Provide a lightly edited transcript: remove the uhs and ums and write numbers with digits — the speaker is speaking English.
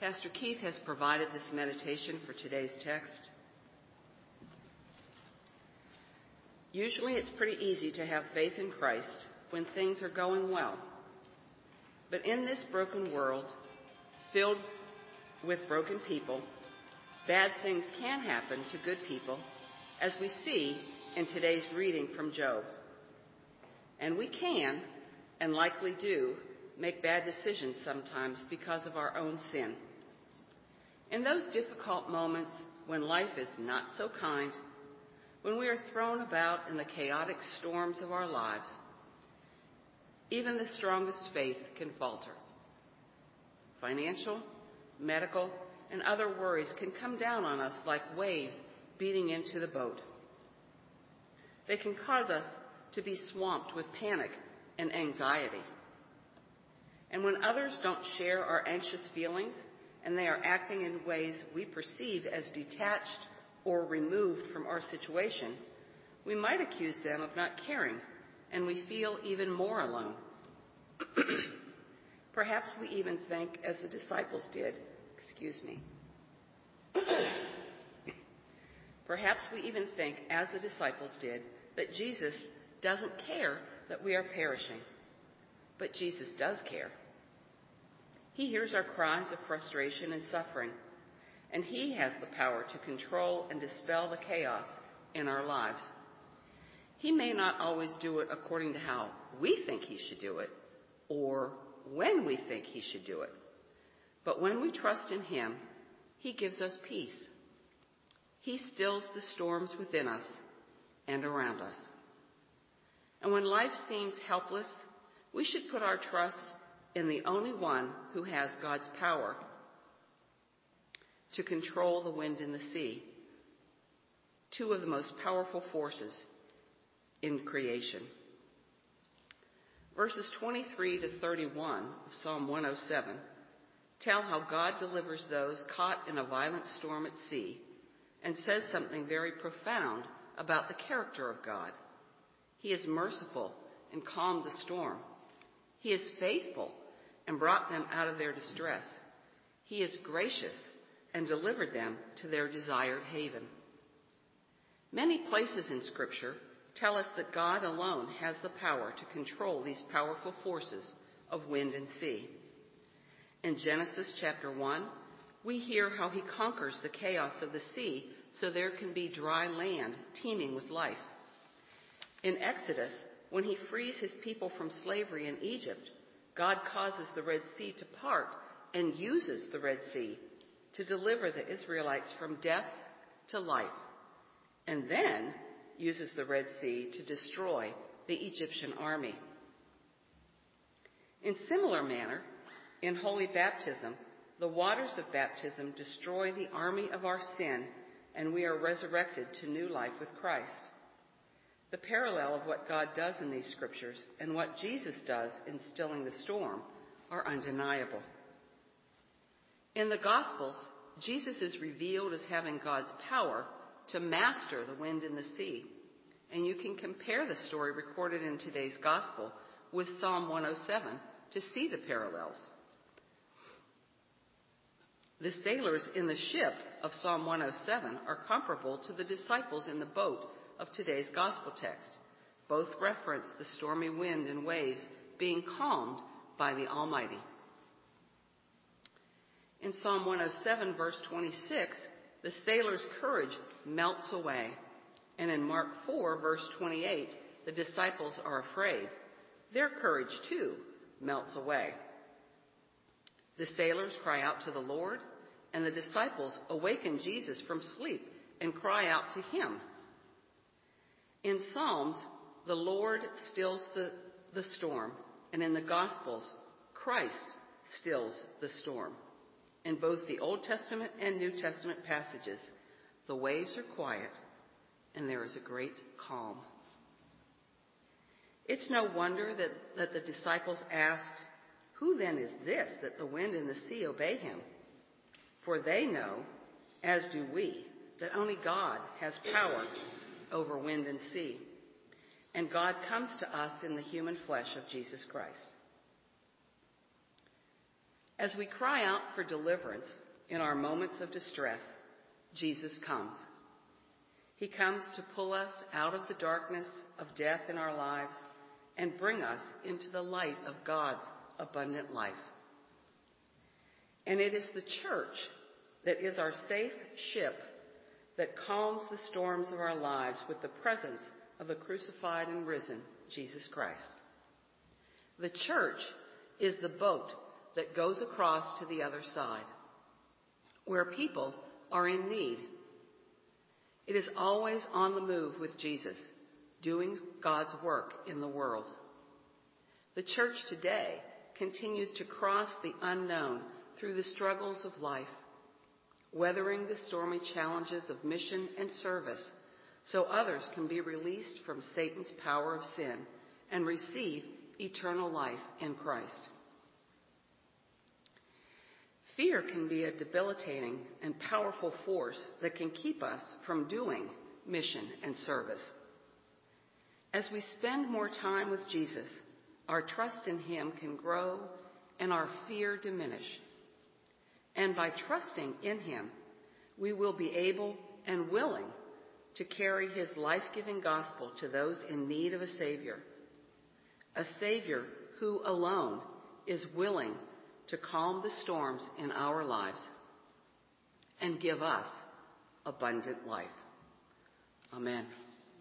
Pastor Keith has provided this meditation for today's text. Usually it's pretty easy to have faith in Christ when things are going well. But in this broken world, filled with broken people, bad things can happen to good people, as we see in today's reading from Job. And we can, and likely do, make bad decisions sometimes because of our own sin. In those difficult moments when life is not so kind, when we are thrown about in the chaotic storms of our lives, even the strongest faith can falter. Financial, medical, and other worries can come down on us like waves beating into the boat. They can cause us to be swamped with panic and anxiety. And when others don't share our anxious feelings, and they are acting in ways we perceive as detached or removed from our situation, we might accuse them of not caring, and we feel even more alone. Perhaps we even think, as the disciples did, Perhaps we even think, as the disciples did, that Jesus doesn't care that we are perishing. But Jesus does care. He hears our cries of frustration and suffering, and he has the power to control and dispel the chaos in our lives. He may not always do it according to how we think he should do it, or when we think he should do it. But when we trust in him, he gives us peace. He stills the storms within us and around us. And when life seems helpless, we should put our trust in the only one who has God's power to control the wind and the sea, two of the most powerful forces in creation. Verses 23 to 31 of Psalm 107 tell how God delivers those caught in a violent storm at sea, and says something very profound about the character of God. He is merciful and calmed the storm. He is faithful and brought them out of their distress. He is gracious and delivered them to their desired haven. Many places in Scripture tell us that God alone has the power to control these powerful forces of wind and sea. In Genesis chapter 1, we hear how he conquers the chaos of the sea so there can be dry land teeming with life. In Exodus, when he frees his people from slavery in Egypt, God causes the Red Sea to part and uses the Red Sea to deliver the Israelites from death to life, and then uses the Red Sea to destroy the Egyptian army. In similar manner, in holy baptism, the waters of baptism destroy the army of our sin, and we are resurrected to new life with Christ. The parallel of what God does in these scriptures and what Jesus does in stilling the storm are undeniable. In the Gospels, Jesus is revealed as having God's power to master the wind and the sea, and you can compare the story recorded in today's Gospel with Psalm 107 to see the parallels. The sailors in the ship of Psalm 107 are comparable to the disciples in the boat of today's gospel text. Both reference the stormy wind and waves being calmed by the Almighty. In Psalm 107, verse 26, the sailors' courage melts away. And in Mark 4, verse 28, the disciples are afraid. Their courage, too, melts away. The sailors cry out to the Lord, and the disciples awaken Jesus from sleep and cry out to him. In Psalms, the Lord stills the storm, and in the Gospels, Christ stills the storm. In both the Old Testament and New Testament passages, the waves are quiet, and there is a great calm. It's no wonder that the disciples asked, "Who then is this that the wind and the sea obey him?" For they know, as do we, that only God has power over wind and sea. And God comes to us in the human flesh of Jesus Christ. As we cry out for deliverance in our moments of distress, Jesus comes. He comes to pull us out of the darkness of death in our lives and bring us into the light of God's abundant life. And it is the church that is our safe ship that calms the storms of our lives with the presence of the crucified and risen Jesus Christ. The church is the boat that goes across to the other side, where people are in need. It is always on the move with Jesus, doing God's work in the world. The church today continues to cross the unknown through the struggles of life, weathering the stormy challenges of mission and service so others can be released from Satan's power of sin and receive eternal life in Christ. Fear can be a debilitating and powerful force that can keep us from doing mission and service. As we spend more time with Jesus, our trust in him can grow and our fear diminish. And by trusting in him, we will be able and willing to carry his life-giving gospel to those in need of a Savior who alone is willing to calm the storms in our lives and give us abundant life. Amen.